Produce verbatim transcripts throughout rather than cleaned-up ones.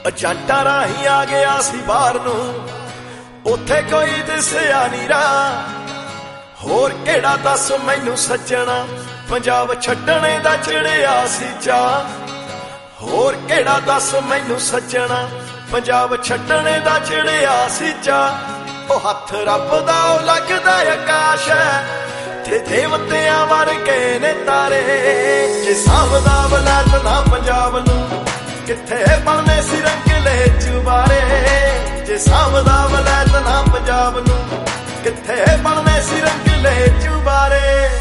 ਏਜੰਟਾਂ ਰਾਹੀਂ ਆ ਗਿਆ ਸੀ ਬਾਹਰ ਨੂੰ, ਉੱਥੇ ਕੋਈ ਦਿਸਿਆ ਨੀ ਰਾਹ। ਹੋਰ ਕਿਹੜਾ ਦੱਸ ਮੈਨੂੰ ਸੱਜਣਾ, ਪੰਜਾਬ ਛੱਡਣੇ ਦਾ ਚੜਿਆ ਸੀ ਚਾਅ। ਹੋਰ ਕਿਹੜਾ ਦੱਸ ਮੈਨੂੰ ਸੱਜਣਾ, ਪੰਜਾਬ ਛੱਡਣੇ ਦਾ ਚੜਿਆ ਸੀ ਚਾਅ। ਉਹ ਹੱਥ ਰੱਬ ਦਾ ਉਹ ਲੱਗਦਾ ਆਕਾਸ਼ ਹੈ, ਤੇ ਦੇਵਤਿਆਂ ਵਰਗੇ ਨੇ ਤਾਰੇ। ਜੇ ਸਾਂਭਦਾ ਵਲੈਤ ਨਾ ਪੰਜਾਬ ਨੂੰ, ਕਿੱਥੇ ਬਣਨੇ ਸੀ ਰੰਗਲੇ ਚੁਬਾਰੇ। ਜੇ ਸਾਂਭਦਾ ਵਲੈਤ ਨਾ ਪੰਜਾਬ ਨੂੰ, ਕਿੱਥੇ ਬਣਨੇ ਸੀ ਰੰਗਲੇ ਚੁਬਾਰੇ।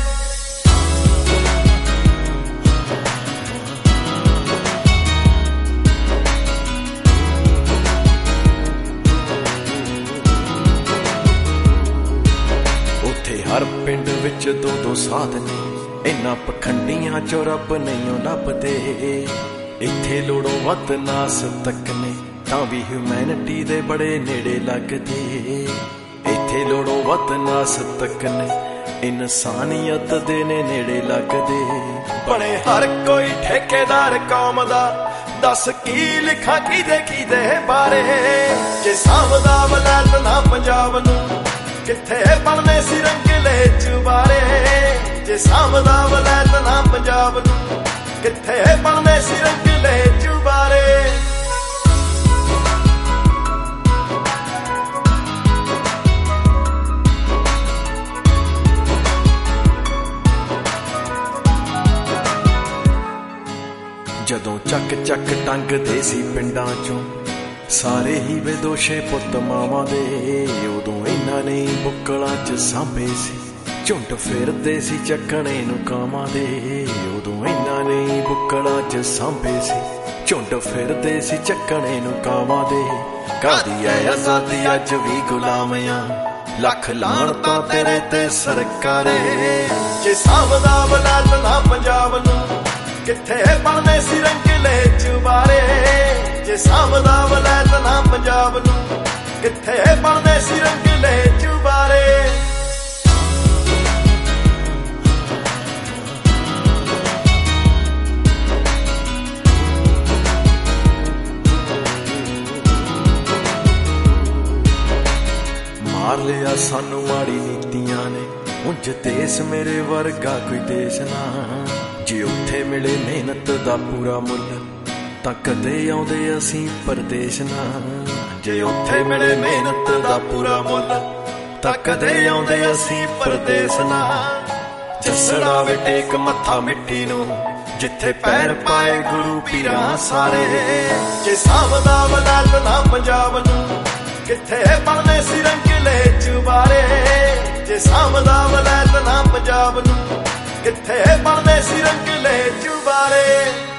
ਉੱਥੇ ਹਰ ਪਿੰਡ ਵਿੱਚ ਦੋ ਦੋ ਸਾਧ ਨੇ, ਇਹਨਾਂ ਪਖੰਡੀਆਂ ਚੋਂ ਰੱਬ ਨਹੀਂ ਲੱਭਦੇ। ਇੱਥੇ ਲੋੜੋਂ ਵੱਧ ਨਾਸ ਤੱਕ ਨੇ, ਤਾਂ ਵੀ ਹਿਊਮੈਨਿਟੀ ਦੇ ਬੜੇ ਨੇੜੇ ਲੱਗਦੇ। ਇੱਥੇ ਲੋੜੋਂ ਵੱਧ ਨਾਸ ਤੱਕ ਨੇ, ਇਨਸਾਨੀਅਤ ਦੇ ਨੇ ਨੇੜੇ ਲੱਗਦੇ। ਬਣੇ ਹਰ ਕੋਈ ਠੇਕੇਦਾਰ ਕੌਮ ਦਾ, ਦੱਸ ਕੀ ਲਿਖਾਂ ਕਿਹਦੇ ਕਿਹਦੇ ਬਾਰੇ। ਜੇ ਸਾਂਭਦਾ ਵਲੈਤ ਨਾ ਪੰਜਾਬ ਨੂੰ, ਕਿੱਥੇ ਬਣਨੇ ਸੀ ਰੰਗਲੇ ਚੁਬਾਰੇ। ਜੇ ਸਾਂਭਦਾ ਵਲੈਤ ਨਾ ਪੰਜਾਬ ਨੂੰ, ਕਿੱਥੇ ਬਣਨੇ ਸੀ ਰੰਗਲੇ ਚੁਬਾਰੇ। ਜਦੋਂ ਚੱਕ ਚੱਕ ਟੰਗਦੇ ਸੀ ਪਿੰਡਾਂ ਚੋਂ ਸਾਰੇ ਹੀ ਬੇਦੋਸ਼ੇ ਪੁੱਤ ਮਾਵਾਂ ਦੇ, ਉਦੋਂ ਇਹਨਾਂ ਨੇ ਬੁੱਕਲਾਂ 'ਚ ਸਾਂਭੇ ਸੀ ਝੁੰਡ ਫਿਰਦੇ ਸੀ ਚੱਕਣੇ ਨੂੰ ਕਾਵਾਂ ਦੇ। ਉਦੋਂ ਇਹਨਾਂ ਨੇ ਬੁੱਕਲਾਂ 'ਚ ਸਾਂਭੇ ਸੀ ਝੁੰਡ ਫਿਰਦੇ ਸੀ ਚੱਕਣੇ ਨੂੰ ਕਾਵਾਂ ਦੇ। ਕਾਦੀ ਐ ਆਜ਼ਾਦੀ ਅੱਜ ਵੀ ਗੁਲਾਮਿਆਂ, ਲੱਖ ਲਾਹਣਤਾਂ ਤੇਰੇ ਤੇ ਸਰਕਾਰੇ। ਜੇ ਸਾਂਭਦਾ ਵਲੈਤ ਨਾ ਪੰਜਾਬ ਨੂੰ, ਕਿੱਥੇ ਬਣਨੇ ਸੀ ਰੰਗਲੇ ਚੁਬਾਰੇ। ਜੇ ਸਾਂਭਦਾ ਵਲੈਤ ਨਾ ਪੰਜਾਬ ਨੂੰ, ਕਿੱਥੇ ਬਣਨੇ ਸੀ ਰੰਗਲੇ ਚੁਬਾਰੇ। ਮਾਰ ਲਿਆ ਸਾਨੂੰ ਮਾੜੀ ਨੀਤੀਆਂ ਨੇ, ਉਂਝ ਦੇਸ਼ ਮੇਰੇ ਵਰਗਾ ਕੋਈ ਦੇਸ਼ ਨਾ। ਜੇ ਉੱਥੇ ਮਿਲੇ ਮਿਹਨਤ ਦਾ ਪੂਰਾ ਮੁੱਲ, ਤਾਂ ਕਦੇ ਆਉਂਦੇ ਅਸੀਂ ਪਰਦੇਸ ਨਾ। ਜੇ ਉੱਥੇ ਮਿਲੇ ਮਿਹਨਤ ਦਾ ਪੂਰਾ ਮੁੱਲ, ਤਾਂ ਕਦੇ ਆਉਂਦੇ ਅਸੀਂ ਪਰਦੇਸ ਨਾ। ਜੱਸੜਾ ਵੇ ਟੇਕ ਮੱਥਾ ਮਿੱਟੀ ਨੂੰ, ਜਿੱਥੇ ਪੈਰ ਪਾਏ ਗੁਰੂ ਪੀਰਾਂ ਸਾਰੇ। ਜੇ ਸਾਂਭਦਾ ਵਲੈਤ ਨਾ ਪੰਜਾਬ ਨੂੰ, ਕਿੱਥੇ ਬਣਨੇ ਸੀ ਰੰਗਲੇ ਚੁਬਾਰੇ। ਜੇ ਸਾਂਭਦਾ ਵਲੈਤ ਨਾ ਪੰਜਾਬ ਨੂੰ, ਕਿੱਥੇ ਬਣਨੇ ਸੀ ਰੰਗਲੇ ਚੁਬਾਰੇ।